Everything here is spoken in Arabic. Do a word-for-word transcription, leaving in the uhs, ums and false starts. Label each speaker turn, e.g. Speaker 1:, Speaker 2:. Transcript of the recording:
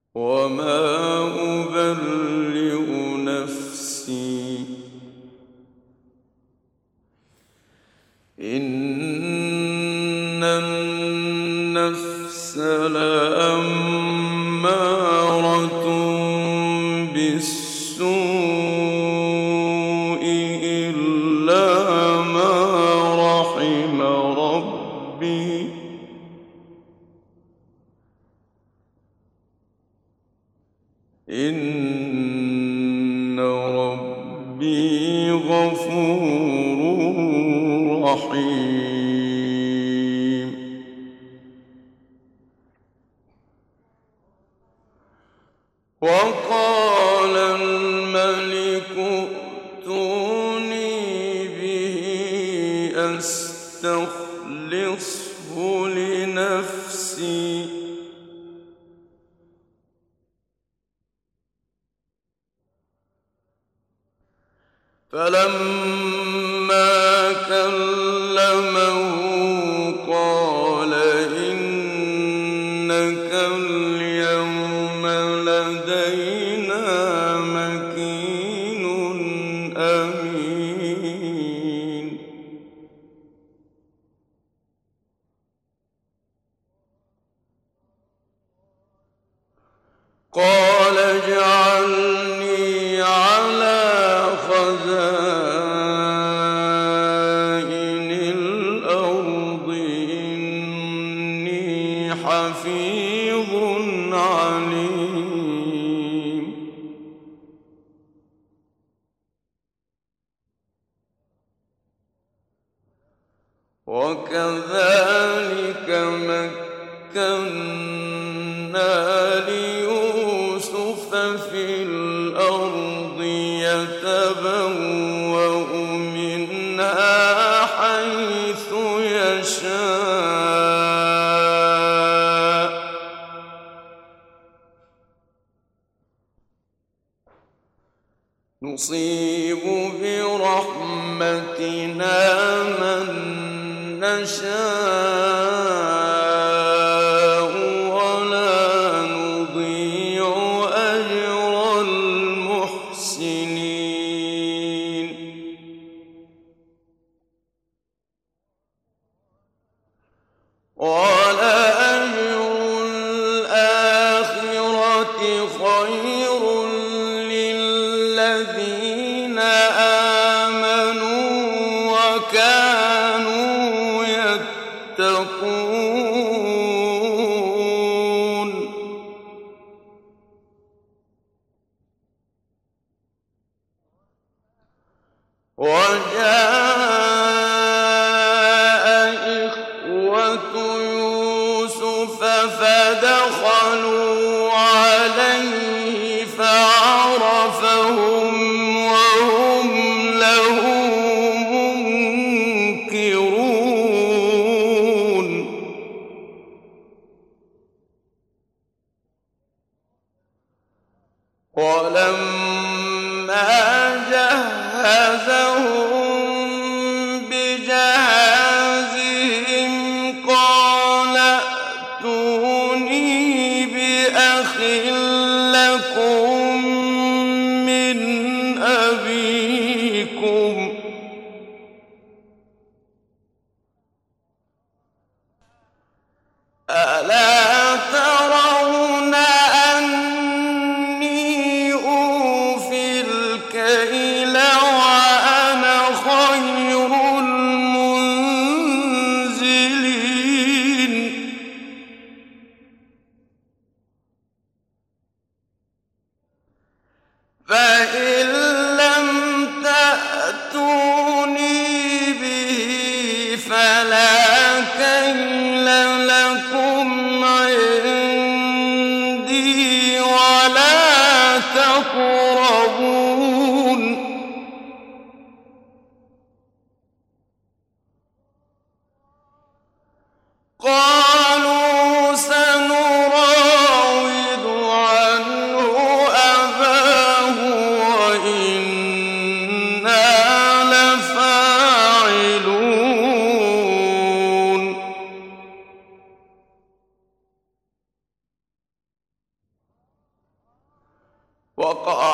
Speaker 1: وما أبرئ نفسي إن النفس لأمارة بالسوء إلا ما رحم ربي إن ربي غفور رحيم. وقال الملك ائتوني به أستخلصه لنفسي فلما كلمه قال إنك اليوم لدينا مكين أمين. قال اجعلني على خزائن الأرض إني حفيظ عليم. وكذلك مكنا ليوسف في الأرض يتبوأ منها حيث يشاء نصيب برحمتنا من نشاء ولا نضيع أجر المحسنين. ولأجر الآخرة خير للذين آمنوا وكانوا يتقون. وجاء إخوة يوسف فدخلوا عليه فعرفهم وهم له منكرون. ولما جهزهم بجهازهم قال ائتوني بأخ لكم من أبيكم ألا ترون أني أوفي الكيل وأنا خير المنزلين. فإن لم تأتوني به فلا كيل لكم عندي ولا تقربون. قالوا سنراود عنه أباه وإنا لفاعلون. وقال